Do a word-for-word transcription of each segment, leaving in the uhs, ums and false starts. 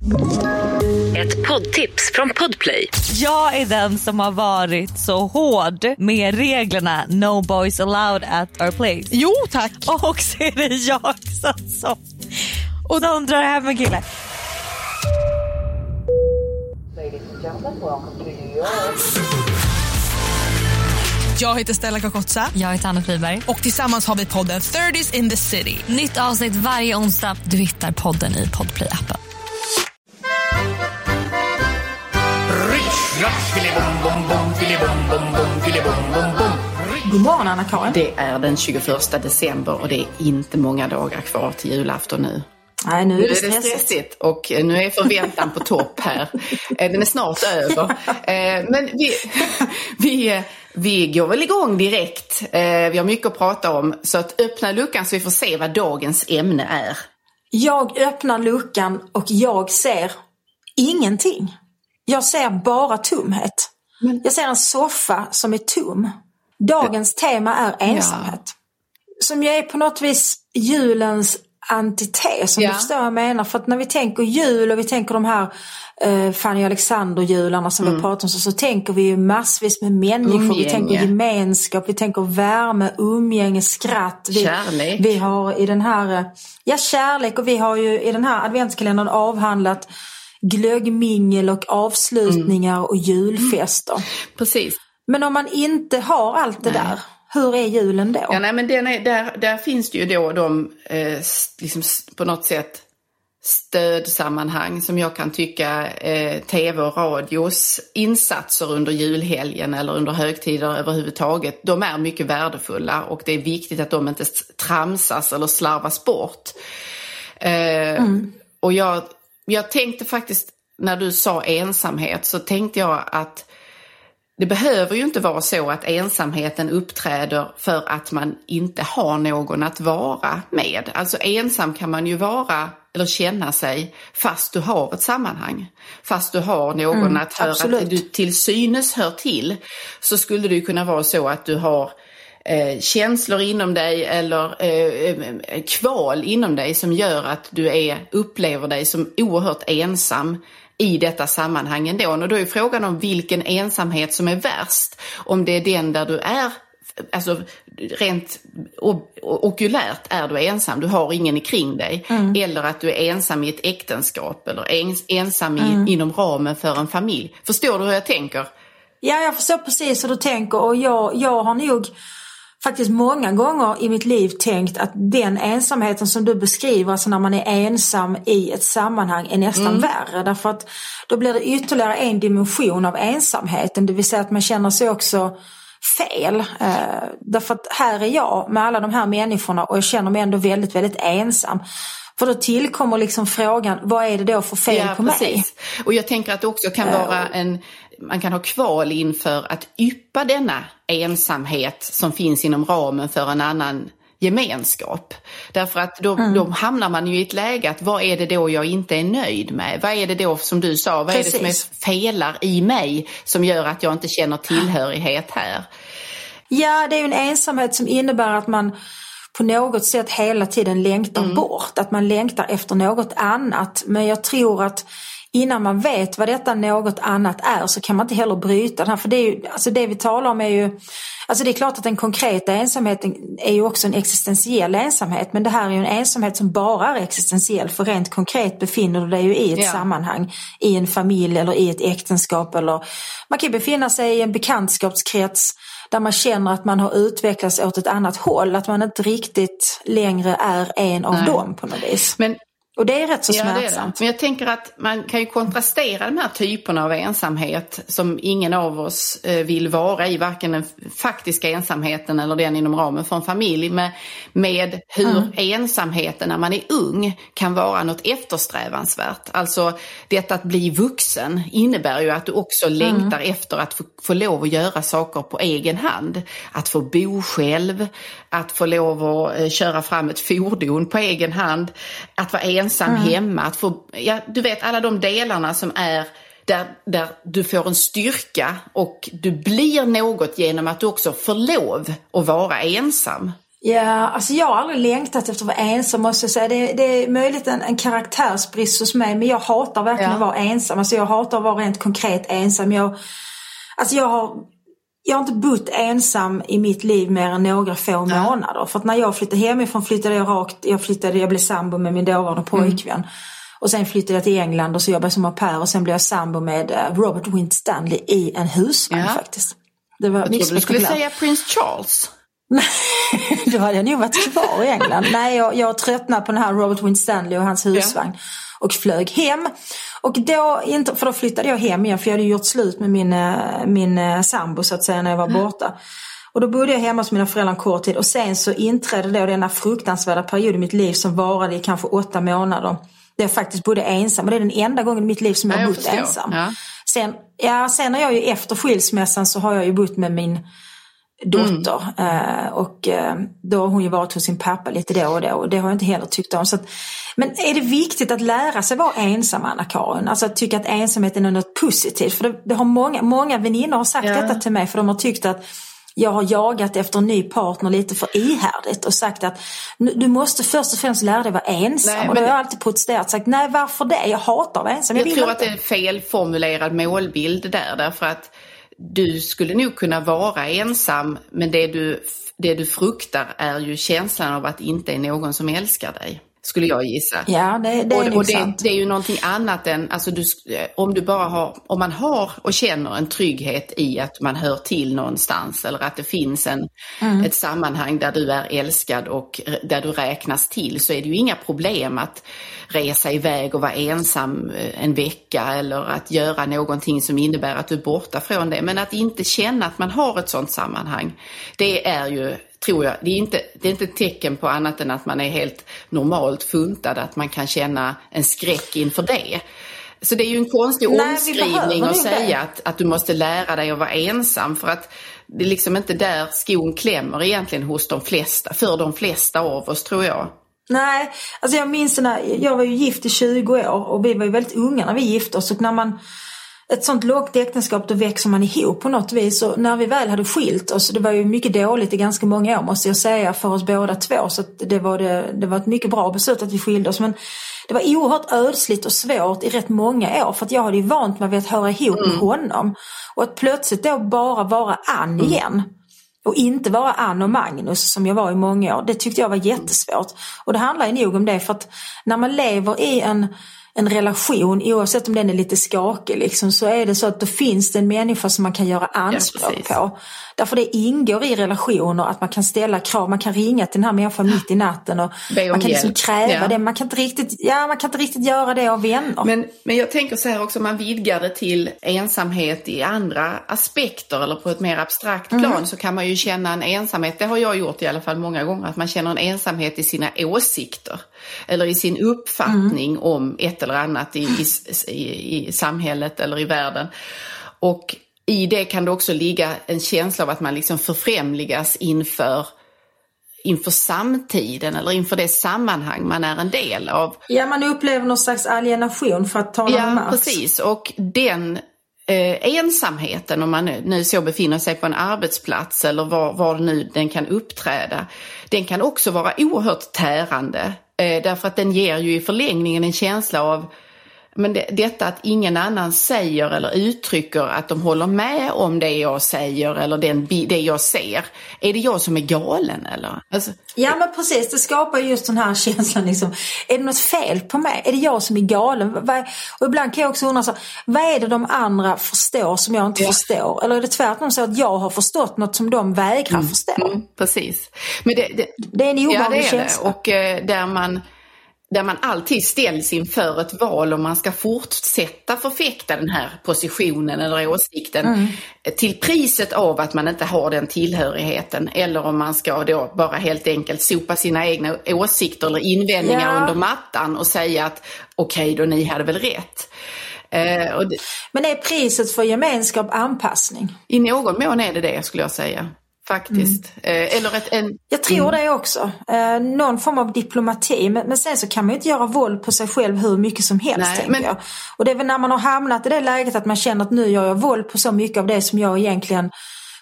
Ett poddtips från Podplay. Jag är den som har varit så hård med reglerna No boys allowed at our place. Jo, tack. Och så är det jag som, som, och de drar hem en kille. Jag heter Stella Kakotsa. Jag heter Anna Friberg. Och tillsammans har vi podden thirties in the city. Nytt avsnitt varje onsdag. Du hittar podden i Podplay-appen. God morgon, Anna-Karin. Det är den tjugoförsta december och det är inte många dagar kvar till julafton nu. Nej, nu är det, nu är det stressigt. stressigt och nu är förväntan på topp här. Den är snart över. Men vi, vi, vi går väl igång direkt. Vi har mycket att prata om, så att öppna luckan så vi får se vad dagens ämne är. Jag öppnar luckan och jag ser ingenting. Jag ser bara tomhet. Men... Jag ser en soffa som är tom. Dagens tema är ensamhet. Ja. Som jag är på något vis julens antites, om ja. du förstår vad jag menar. För att när vi tänker jul och vi tänker de här eh, Fanny Alexander-jularna som mm. vi pratar om, så, så tänker vi ju massvis med människor. Umgänge. Vi tänker gemenskap, vi tänker värme, umgänge, skratt. Vi, kärlek. Vi har i den här, ja kärlek, och vi har ju i den här adventskalendern avhandlat glöggmingel och avslutningar mm. och julfester. Mm. Precis. Men om man inte har allt det nej. där, hur är julen då? Ja, nej, men den är, där, där finns det ju då de eh, liksom på något sätt stödsammanhang som jag kan tycka eh, tv och radios insatser under julhelgen eller under högtider överhuvudtaget, de är mycket värdefulla och det är viktigt att de inte tramsas eller slarvas bort. Eh, mm. Och jag, jag tänkte faktiskt, när du sa ensamhet, så tänkte jag att det behöver ju inte vara så att ensamheten uppträder för att man inte har någon att vara med. Alltså ensam kan man ju vara eller känna sig fast du har ett sammanhang. Fast du har någon mm, att höra, absolut. Att du till synes hör till, så skulle det ju kunna vara så att du har eh, känslor inom dig eller eh, kval inom dig som gör att du är, upplever dig som oerhört ensam i detta sammanhang ändå. Och då är frågan om vilken ensamhet som är värst. Om det är den där du är, alltså rent okulärt är du ensam, du har ingen kring dig. Mm. Eller att du är ensam i ett äktenskap eller ens, ensam i, mm. inom ramen för en familj. Förstår du hur jag tänker? Ja, jag förstår precis hur du tänker, och jag, jag har nog faktiskt många gånger i mitt liv tänkt att den ensamheten som du beskriver, alltså när man är ensam i ett sammanhang, är nästan mm. värre. Därför att då blir det ytterligare en dimension av ensamheten, det vill säga att man känner sig också fel. Eh, därför att här är jag med alla de här människorna och jag känner mig ändå väldigt, väldigt ensam. För då tillkommer liksom frågan, vad är det då för fel ja, på precis. mig? Och jag tänker att det också kan vara en, man kan ha kval inför att yppa denna ensamhet som finns inom ramen för en annan gemenskap. Därför att då, mm. då hamnar man ju i ett läge att vad är det då jag inte är nöjd med? Vad är det då, som du sa, vad precis. är det som är felar i mig som gör att jag inte känner tillhörighet här? Ja, det är ju en ensamhet som innebär att man på något sätt hela tiden längtar mm. bort. Att man längtar efter något annat. Men jag tror att innan man vet vad detta något annat är, så kan man inte heller bryta den här. För det, är ju, alltså det vi talar om är ju, alltså det är klart att den konkreta ensamheten är ju också en existentiell ensamhet. Men det här är ju en ensamhet som bara är existentiell. För rent konkret befinner du dig ju i ett ja. sammanhang, i en familj eller i ett äktenskap. Eller man kan befinna sig i en bekantskapskrets där man känner att man har utvecklats åt ett annat håll. Att man inte riktigt längre är en av Nej. dem på något vis. Men och det är rätt så smärtsamt. Ja, det är det. Men jag tänker att man kan ju kontrastera de här typerna av ensamhet som ingen av oss vill vara i, varken den faktiska ensamheten eller den inom ramen för en familj, med, med hur mm. ensamheten när man är ung kan vara något eftersträvansvärt. Alltså detta att bli vuxen innebär ju att du också mm. längtar efter att få, få lov att göra saker på egen hand. Att få bo själv, att få lov att köra fram ett fordon på egen hand, att vara ensam ensam mm. hemma, att få, ja, du vet alla de delarna som är där, där du får en styrka och du blir något genom att du också får lov att vara ensam. Ja, alltså jag har aldrig längtat efter att vara ensam, måste jag säga. Det, det är möjligt en, en karaktärsbrist hos mig, men jag hatar verkligen ja. att vara ensam. Alltså jag hatar att vara rent konkret ensam. Jag, alltså jag har, jag har inte bott ensam i mitt liv mer än några få ja. månader. För att när jag flyttade hemifrån flyttade jag rakt, jag flyttade, jag blev sambo med min dåvarande pojkvän. Mm. Och sen flyttade jag till England och så jobbade jag som au pair, och sen blev jag sambo med Robert Winstanley i en husvagn ja. faktiskt. Det var jag trodde du skulle säga Prince Charles. Då hade jag nog varit kvar i England. Nej, jag, jag tröttnade på den här Robert Winstanley och hans husvagn ja. och flög hem. Och då, inte, för då flyttade jag hem igen, för jag hade gjort slut med min, min sambo så att säga när jag var borta. Och då bodde jag hemma hos mina föräldrar en kort tid, och sen så inträdde då denna fruktansvärda period i mitt liv som varade i kanske åtta månader. Där jag faktiskt bodde ensam, och det är den enda gången i mitt liv som jag har bott ensam. Ja. Sen, ja, sen när jag ju efter skilsmässan så har jag ju bott med min dotter mm. uh, och uh, då har hon ju varit hos sin pappa lite då och då, och det har jag inte heller tyckt om. Så att, men är det viktigt att lära sig vara ensam, Anna-Karin? Alltså att tycka att ensamheten är något positivt, för det, det har många, många väninnor har sagt ja. detta till mig, för de har tyckt att jag har jagat efter en ny partner lite för ihärdigt och sagt att du måste först och främst lära dig vara ensam. Nej, och då har jag alltid protesterat och sagt, nej varför det? Jag hatar att vara ensam. Jag, jag tror inte. att det är en felformulerad målbild där, därför att du skulle nog kunna vara ensam, men det du, det du fruktar är ju känslan av att inte är någon som älskar dig. Skulle jag gissa. Ja, det, det är och, och det, sant. det är ju någonting annat än, alltså du, om du bara har, om man har och känner en trygghet i att man hör till någonstans, eller att det finns en, mm. ett sammanhang där du är älskad och där du räknas till, så är det ju inga problem att resa iväg och vara ensam en vecka, eller att göra någonting som innebär att du är borta från det. Men att inte känna att man har ett sådant sammanhang, det är ju, tror jag, det är inte, det är inte ett tecken på annat än att man är helt normalt funtad, att man kan känna en skräck inför det. Så det är ju en konstig Nej, omskrivning att säga att, att du måste lära dig att vara ensam, för att det är liksom inte där skon klämmer egentligen hos de flesta, för de flesta av oss, tror jag. Nej, alltså jag minns när jag var ju gift i tjugo år, och vi var ju väldigt unga när vi gifte oss, och när man ett sånt lågt äktenskap, då växer man ihop på något vis. Och när vi väl hade skilt oss, det var ju mycket dåligt i ganska många år, måste jag säga, för oss båda två. Så att det, var det, det var ett mycket bra beslut att vi skilde oss. Men det var oerhört ödsligt och svårt i rätt många år, för att jag hade ju vant mig vid att höra ihop mm. med honom. Och att plötsligt då bara vara Ann igen. Mm. Och inte vara Ann och Magnus som jag var i många år. Det tyckte jag var jättesvårt. Och det handlar ju nog om det, för att när man lever i en en relation, oavsett om den är lite skakig liksom, så är det så att då finns det en människa som man kan göra anspråk ja, på. Därför det ingår i relationer att man kan ställa krav, man kan ringa till den här människan mitt i natten, och man kan liksom kräva ja. det. Man kan inte riktigt, ja, man kan inte riktigt göra det av vänner. Men, men jag tänker så här också, man vidgar det till ensamhet i andra aspekter, eller på ett mer abstrakt plan, mm. så kan man ju känna en ensamhet, det har jag gjort i alla fall många gånger, att man känner en ensamhet i sina åsikter, eller i sin uppfattning mm. om ett eller annat i, i, i samhället eller i världen. Och i det kan det också ligga en känsla av att man liksom förfrämligas inför, inför samtiden, eller inför det sammanhang man är en del av. Ja, man upplever någon slags alienation, för att tala ja, om Marx. Ja, precis. Och den eh, ensamheten, om man nu, nu så befinner sig på en arbetsplats eller var, var nu den kan uppträda, den kan också vara oerhört tärande. Eh, därför att den ger ju i förlängningen en känsla av, men det, detta att ingen annan säger eller uttrycker att de håller med om det jag säger eller den, det jag ser. Är det jag som är galen eller? Alltså, ja, men precis, det skapar just den här känslan liksom. Är det något fel på mig? Är det jag som är galen? Och ibland kan jag också undra så, vad är det de andra förstår som jag inte ja. förstår? Eller är det tvärtom så att jag har förstått något som de vägrar mm, förstå? Mm, precis. Men det, det, det är en obehaglig ja, det är känsla. Det. Och eh, där man där man alltid ställs inför ett val om man ska fortsätta förfäkta den här positionen eller åsikten mm. till priset av att man inte har den tillhörigheten, eller om man ska då bara helt enkelt sopa sina egna åsikter eller invändningar ja. under mattan och säga att okej okay, då, ni hade väl rätt. Eh, och det, Men är priset för gemenskap anpassning? I någon mån är det det, skulle jag säga. Faktiskt. Mm. Eller ett, en... Jag tror det också. Eh, någon form av diplomati. Men, men sen så kan man ju inte göra våld på sig själv hur mycket som helst, Nej, tänker men... jag. Och det är väl när man har hamnat i det läget att man känner att nu gör jag våld på så mycket av det som jag egentligen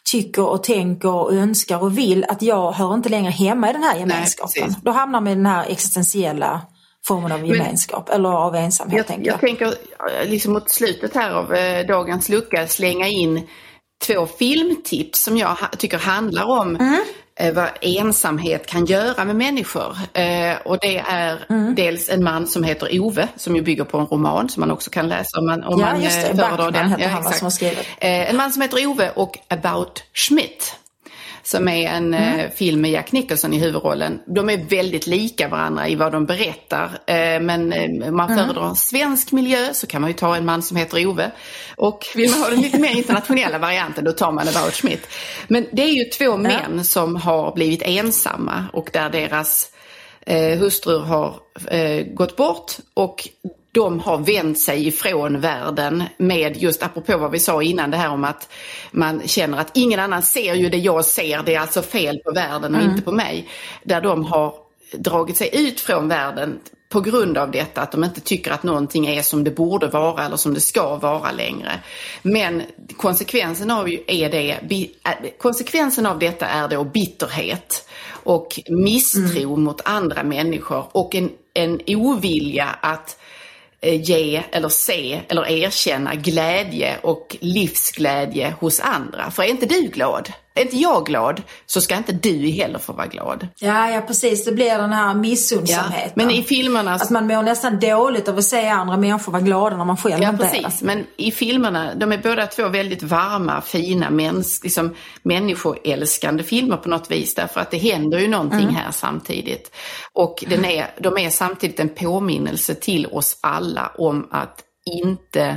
tycker och tänker och önskar och vill, att jag hör inte längre hemma i den här gemenskapen. Nej, då hamnar man i den här existentiella formen av gemenskap Men, eller av ensamhet. Jag, tänker jag. jag tänker liksom mot slutet här av eh, dagens lucka slänga in två filmtips som jag ha, tycker handlar om mm. eh, vad ensamhet kan göra med människor. Eh, och det är mm. dels en man som heter Ove, som ju bygger på en roman som man också kan läsa om man, om ja, man just det. föredrar den. Ja, han som har skrivit. Eh, en man som heter Ove och About Schmidt, som är en mm. eh, film med Jack Nicholson i huvudrollen. De är väldigt lika varandra i vad de berättar. Eh, men eh, om man mm. föredrar en svensk miljö så kan man ju ta en man som heter Ove. Och vill man ha den lite mer internationella varianten, då tar man About Schmidt. Men det är ju två mm. män som har blivit ensamma och där deras eh, hustrur har eh, gått bort och de har vänt sig ifrån världen med just apropå vad vi sa innan, det här om att man känner att ingen annan ser ju det jag ser, det är alltså fel på världen och mm. inte på mig. Där de har dragit sig ut från världen på grund av detta, att de inte tycker att någonting är som det borde vara eller som det ska vara längre. Men konsekvensen av, är det, konsekvensen av detta är då bitterhet och misstro mm. mot andra människor och en, en ovilja att ge eller se eller erkänna glädje och livsglädje hos andra. För är inte du glad, är inte jag glad, så ska inte du heller få vara glad. Ja, ja precis. Det blir den här missundsamheten. Ja, men i filmerna... Att man mår nästan dåligt av att se andra människor vara glada när man själv ja, inte precis. är. Men i filmerna, de är båda två väldigt varma, fina, mäns, liksom, människoälskande filmer på något vis. Därför att det händer ju någonting mm. här samtidigt. Och den är, de är samtidigt en påminnelse till oss alla om att inte...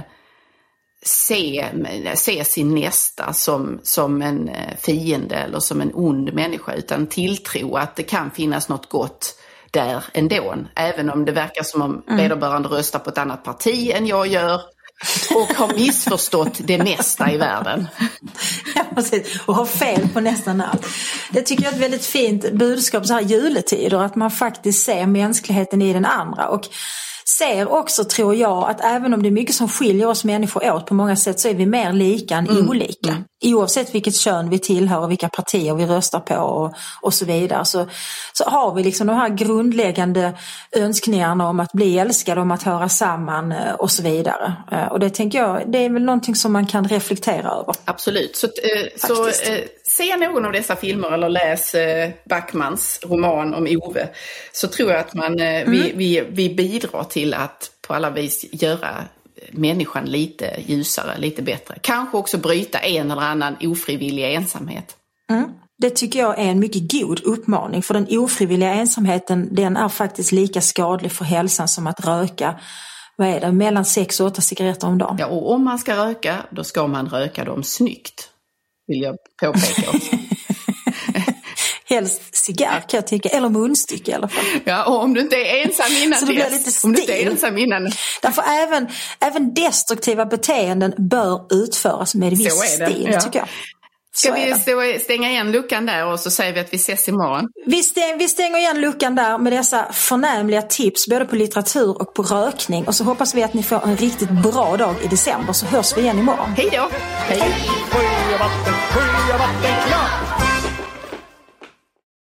Se, se sin nästa som, som en fiende eller som en ond människa, utan tilltro att det kan finnas något gott där ändå. Även om det verkar som om mm. vederbörande röstar på ett annat parti än jag gör och har missförstått det mesta i världen. Ja, precis. Och har fel på nästan allt. Det tycker jag är ett väldigt fint budskap så här juletider, att man faktiskt ser mänskligheten i den andra. Och ser också, tror jag, att även om det är mycket som skiljer oss människor åt på många sätt, så är vi mer lika än mm. olika. Mm. Oavsett vilket kön vi tillhör och vilka partier vi röstar på och, och så vidare. Så, så har vi liksom de här grundläggande önskningarna om att bli älskade, om att höra samman och så vidare. Och det tänker jag, det är väl någonting som man kan reflektera över. Absolut. Så, eh, så eh, se någon av dessa filmer eller läs eh, Backmans roman om Ove, så tror jag att man, eh, mm. vi, vi, vi bidrar till att på alla vis göra människan lite ljusare, lite bättre. Kanske också bryta en eller annan ofrivillig ensamhet. Mm. Det tycker jag är en mycket god uppmaning, för den ofrivilliga ensamheten, den är faktiskt lika skadlig för hälsan som att röka. Vad är det? Mellan sex och åtta cigaretter om dagen. Ja, och om man ska röka, då ska man röka dem snyggt, vill jag påpeka också. Helst cigarr kan jag tycka, eller munstycke i alla fall. Ja, och om du inte är ensam innan så det blir lite stil. Om du inte är ensam innan. Därför även, även destruktiva beteenden bör utföras med viss stil, ja. Tycker jag. Ska vi stå, stänga igen luckan där och så säger vi att vi ses imorgon? Vi, stäng, vi stänger igen luckan där med dessa förnämliga tips både på litteratur och på rökning. Och så hoppas vi att ni får en riktigt bra dag i december, så hörs vi igen imorgon. Hej då! Hej!